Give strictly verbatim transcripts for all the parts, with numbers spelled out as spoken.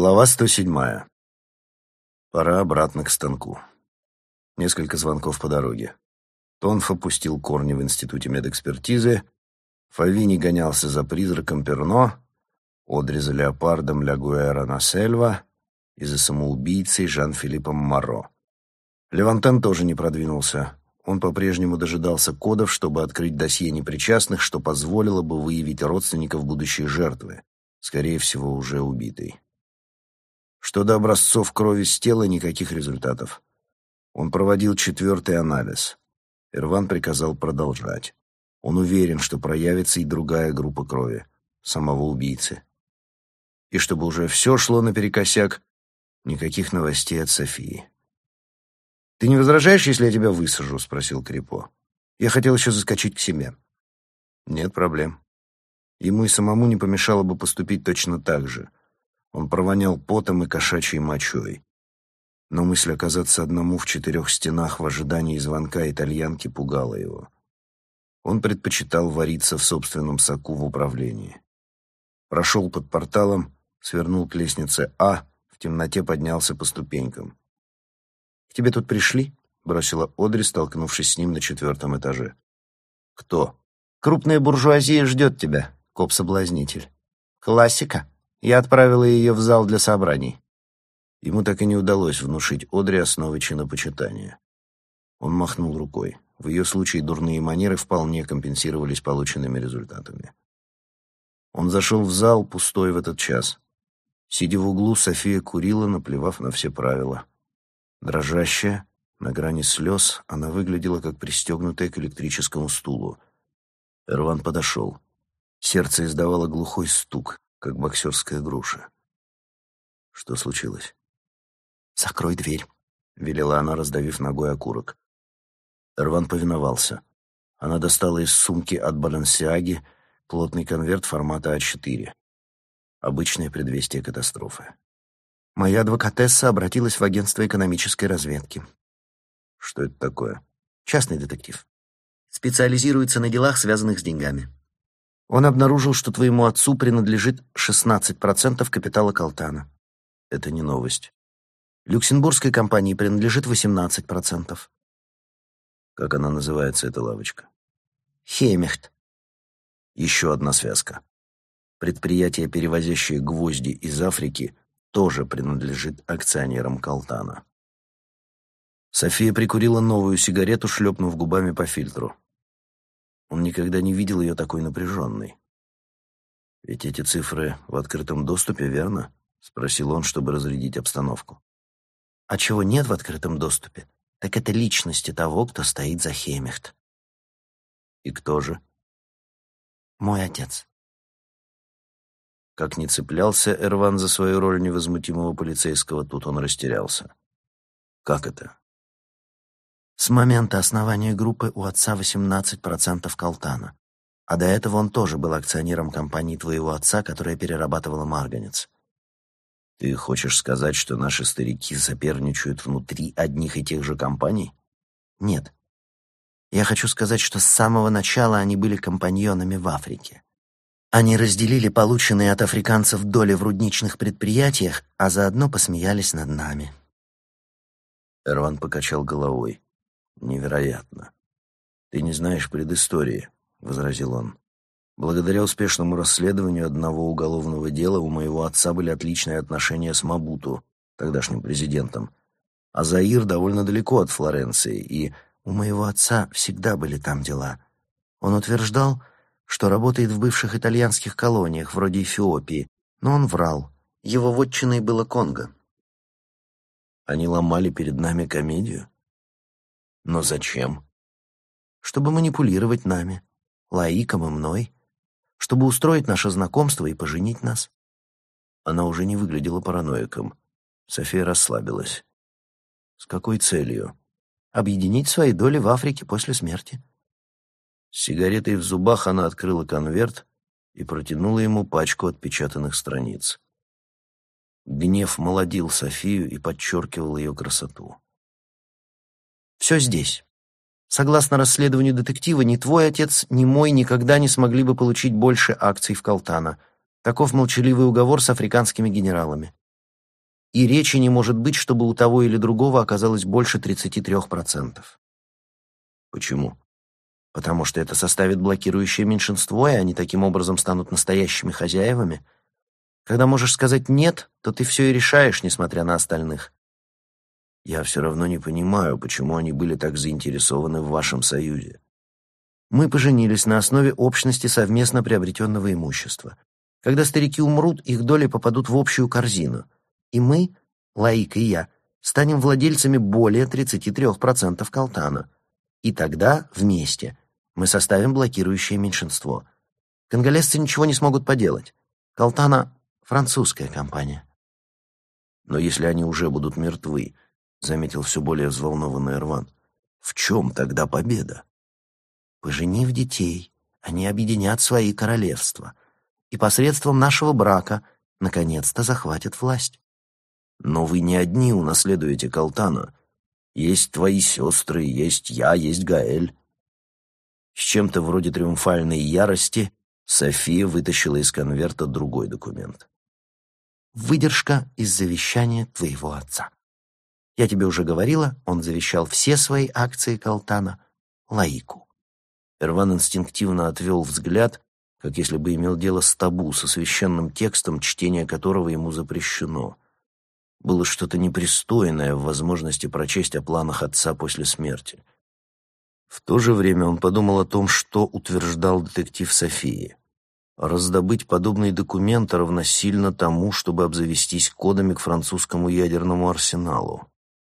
Глава сто седьмая. Пора обратно к станку. Несколько звонков по дороге. Тонф опустил корни в институте медэкспертизы, Фавини гонялся за призраком Перно, Одри за леопардом Ля Гуэра Сельва и за самоубийцей Жан-Филиппом Моро. Левантен тоже не продвинулся. Он по-прежнему дожидался кодов, чтобы открыть досье непричастных, что позволило бы выявить родственников будущей жертвы, скорее всего, уже убитой. Что до образцов крови с тела, никаких результатов. Он проводил четвертый анализ. Эрван приказал продолжать. Он уверен, что проявится и другая группа крови, самого убийцы. И чтобы уже все шло наперекосяк, никаких новостей от Софии. «Ты не возражаешь, если я тебя высажу?» — спросил Крипо. «Я хотел еще заскочить к себе». «Нет проблем». Ему и самому не помешало бы поступить точно так же. Он провонял потом и кошачьей мочой. Но мысль оказаться одному в четырех стенах в ожидании звонка итальянки пугала его. Он предпочитал вариться в собственном соку в управлении. Прошел под порталом, свернул к лестнице А, в темноте поднялся по ступенькам. «К тебе тут пришли?» — бросила Одри, столкнувшись с ним на четвертом этаже. «Кто?» «Крупная буржуазия ждет тебя, коп-соблазнитель. Классика. Я отправила ее в зал для собраний». Ему так и не удалось внушить Одри основы чинопочитания. Он махнул рукой. В ее случае дурные манеры вполне компенсировались полученными результатами. Он зашел в зал, пустой в этот час. Сидя в углу, София курила, наплевав на все правила. Дрожащая, на грани слез, она выглядела как пристегнутая к электрическому стулу. Эрван подошел. Сердце издавало глухой стук, как боксерская груша. Что случилось? «Закрой дверь», — велела она, раздавив ногой окурок. Эрван повиновался. Она достала из сумки от Баленсиаги плотный конверт формата А четыре. Обычное предвестие катастрофы. «Моя адвокатесса обратилась в агентство экономической разведки». «Что это такое?» «Частный детектив. Специализируется на делах, связанных с деньгами. Он обнаружил, что твоему отцу принадлежит шестнадцать процентов капитала Калтана». «Это не новость». «Люксембургской компании принадлежит восемнадцать процентов». «Как она называется, эта лавочка?» «Хеймехт». Еще одна связка. Предприятие, перевозящее гвозди из Африки, тоже принадлежит акционерам Калтана. София прикурила новую сигарету, шлепнув губами по фильтру. Он никогда не видел ее такой напряженной. «Ведь эти цифры в открытом доступе, верно?» — спросил он, чтобы разрядить обстановку. «А чего нет в открытом доступе, так это личности того, кто стоит за Хеймехт». «И кто же?» «Мой отец». Как ни цеплялся Эрван за свою роль невозмутимого полицейского, тут он растерялся. «Как это?» «С момента основания группы у отца восемнадцать процентов Калтана, а до этого он тоже был акционером компании твоего отца, которая перерабатывала марганец». «Ты хочешь сказать, что наши старики соперничают внутри одних и тех же компаний?» «Нет. Я хочу сказать, что с самого начала они были компаньонами в Африке. Они разделили полученные от африканцев доли в рудничных предприятиях, а заодно посмеялись над нами». Эрван покачал головой. «Невероятно. Ты не знаешь предыстории», — возразил он. «Благодаря успешному расследованию одного уголовного дела у моего отца были отличные отношения с Мабуту, тогдашним президентом. А Заир довольно далеко от Флоренции, и у моего отца всегда были там дела. Он утверждал, что работает в бывших итальянских колониях, вроде Эфиопии, но он врал. Его вотчиной было Конго». «Они ломали перед нами комедию? Но зачем?» «Чтобы манипулировать нами, Лаиком и мной, чтобы устроить наше знакомство и поженить нас». Она уже не выглядела параноиком. София расслабилась. «С какой целью?» «Объединить свои доли в Африке после смерти». С сигаретой в зубах она открыла конверт и протянула ему пачку отпечатанных страниц. Гнев молодил Софию и подчеркивал ее красоту. «Все здесь. Согласно расследованию детектива, ни твой отец, ни мой никогда не смогли бы получить больше акций в Калтана. Таков молчаливый уговор с африканскими генералами. И речи не может быть, чтобы у того или другого оказалось больше тридцати трёх процентов. Почему? Потому что это составит блокирующее меньшинство, и они таким образом станут настоящими хозяевами. Когда можешь сказать «нет», то ты все и решаешь, несмотря на остальных. Я все равно не понимаю, почему они были так заинтересованы в вашем союзе. Мы поженились на основе общности совместно приобретенного имущества. Когда старики умрут, их доли попадут в общую корзину. И мы, Лаик и я, станем владельцами более тридцати трёх процентов колтана. И тогда, вместе, мы составим блокирующее меньшинство. Конголезцы ничего не смогут поделать. Колтана — французская компания. Но если они уже будут мертвы, — заметил все более взволнованный Эрван, — в чем тогда победа? Поженив детей, они объединят свои королевства и посредством нашего брака наконец-то захватят власть. Но вы не одни унаследуете Колтана. Есть твои сестры, есть я, есть Гаэль. С чем-то вроде триумфальной ярости София вытащила из конверта другой документ. Выдержка из завещания твоего отца. Я тебе уже говорила, он завещал все свои акции Колтана Лаику. Эрван инстинктивно отвел взгляд, как если бы имел дело с табу, со священным текстом, чтение которого ему запрещено. Было что-то непристойное в возможности прочесть о планах отца после смерти. В то же время он подумал о том, что утверждал детектив Софии. Раздобыть подобный документ равносильно тому, чтобы обзавестись кодами к французскому ядерному арсеналу.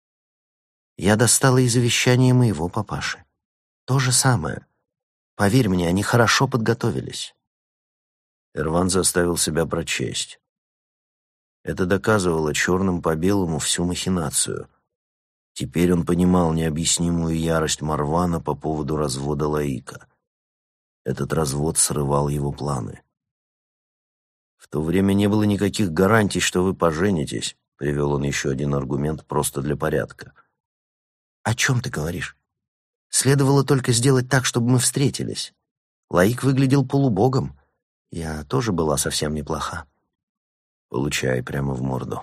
Я достала и завещание моего папаши. То же самое. Поверь мне, они хорошо подготовились. Эрван заставил себя прочесть. Это доказывало черным по белому всю махинацию. Теперь он понимал необъяснимую ярость Марвана по поводу развода Лаика. Этот развод срывал его планы. «В то время не было никаких гарантий, что вы поженитесь», — привел он еще один аргумент просто для порядка. «О чем ты говоришь? Следовало только сделать так, чтобы мы встретились. Лаик выглядел полубогом. Я тоже была совсем неплоха». «Получай прямо в морду.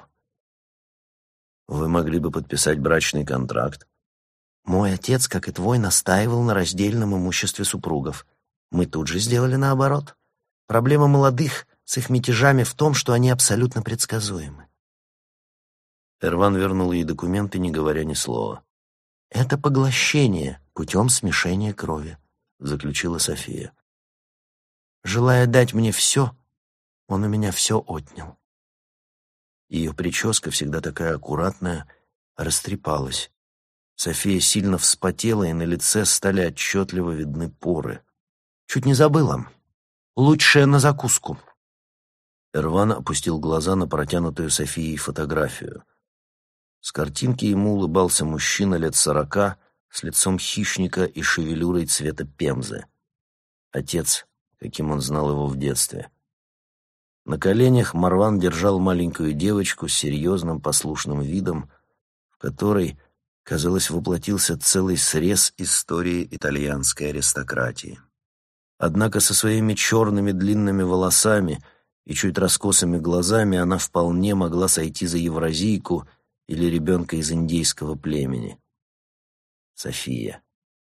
Вы могли бы подписать брачный контракт». «Мой отец, как и твой, настаивал на раздельном имуществе супругов. Мы тут же сделали наоборот. Проблема молодых с их мятежами в том, что они абсолютно предсказуемы». Эрван вернул ей документы, не говоря ни слова. «Это поглощение путем смешения крови», — заключила София. «Желая дать мне все, он у меня все отнял». Ее прическа, всегда такая аккуратная, растрепалась. София сильно вспотела, и на лице стали отчетливо видны поры. «Чуть не забыла. Лучшее на закуску». Эрван опустил глаза на протянутую Софией фотографию. С картинки ему улыбался мужчина лет сорока с лицом хищника и шевелюрой цвета пемзы. Отец, каким он знал его в детстве. На коленях Марван держал маленькую девочку с серьезным послушным видом, в которой, казалось, воплотился целый срез истории итальянской аристократии. Однако со своими черными длинными волосами и чуть раскосыми глазами она вполне могла сойти за евразийку или ребенка из индейского племени. София.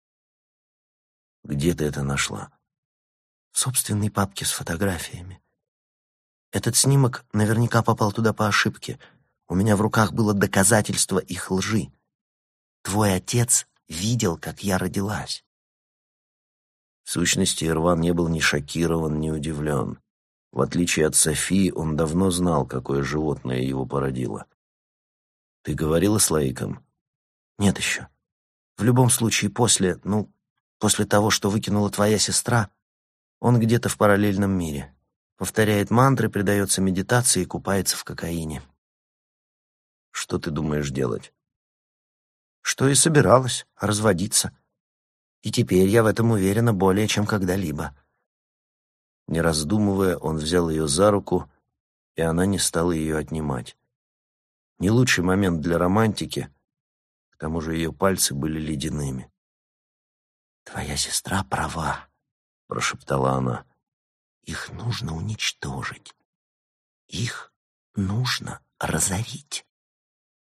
Где ты это нашла? В собственной папке с фотографиями. Этот снимок наверняка попал туда по ошибке. У меня в руках было доказательство их лжи. Твой отец видел, как я родилась. В сущности, Эрван не был ни шокирован, ни удивлен. В отличие от Софии, он давно знал, какое животное его породило. Ты говорила с Лаиком? Нет еще. В любом случае, после, ну, после того, что выкинула твоя сестра, он где-то в параллельном мире. Повторяет мантры, предается медитации и купается в кокаине. Что ты думаешь делать? Что и собиралась, разводиться. И теперь я в этом уверена более, чем когда-либо. Не раздумывая, он взял ее за руку, и она не стала ее отнимать. Не лучший момент для романтики, к тому же ее пальцы были ледяными. «Твоя сестра права», — прошептала она. «Их нужно уничтожить. Их нужно разорить».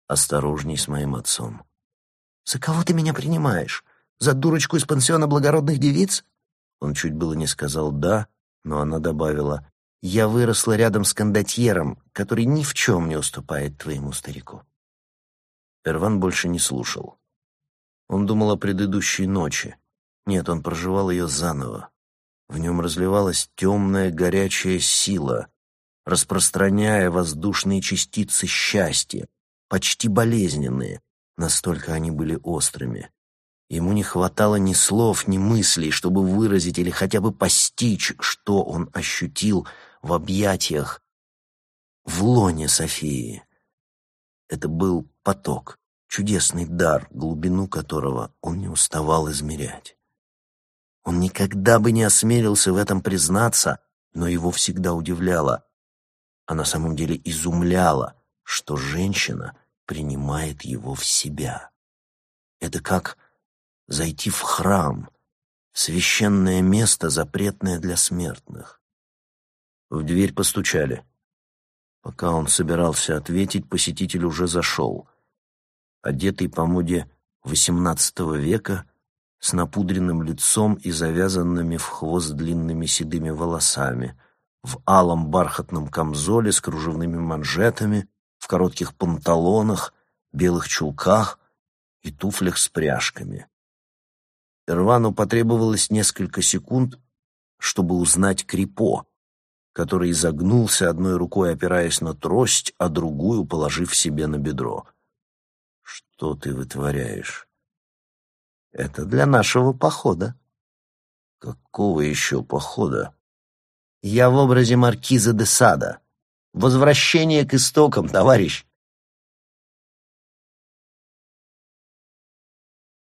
осторожней с моим отцом. «За кого ты меня принимаешь? За дурочку из пансиона благородных девиц?» Он чуть было не сказал «да», но она добавила: «Я выросла рядом с кондотьером, который ни в чем не уступает твоему старику». Эрван больше не слушал. Он думал о предыдущей ночи. Нет, он проживал ее заново. В нем разливалась темная горячая сила, распространяя воздушные частицы счастья, почти болезненные, настолько они были острыми. Ему не хватало ни слов, ни мыслей, чтобы выразить или хотя бы постичь, что он ощутил в объятиях, в лоне Софии. Это был поток, чудесный дар, глубину которого он не уставал измерять. Он никогда бы не осмелился в этом признаться, но его всегда удивляло, а на самом деле изумляло, что женщина принимает его в себя. Это как зайти в храм, в священное место, запретное для смертных. В дверь постучали. Пока он собирался ответить, посетитель уже зашел. Одетый по моде восемнадцатого века, с напудренным лицом и завязанными в хвост длинными седыми волосами, в алом бархатном камзоле с кружевными манжетами, в коротких панталонах, белых чулках и туфлях с пряжками. Эрвану потребовалось несколько секунд, чтобы узнать Крипо, который изогнулся, одной рукой опираясь на трость, а другую положив себе на бедро. «Что ты вытворяешь?» «Это для нашего похода». «Какого еще похода?» «Я в образе маркиза де Сада. Возвращение к истокам, товарищ.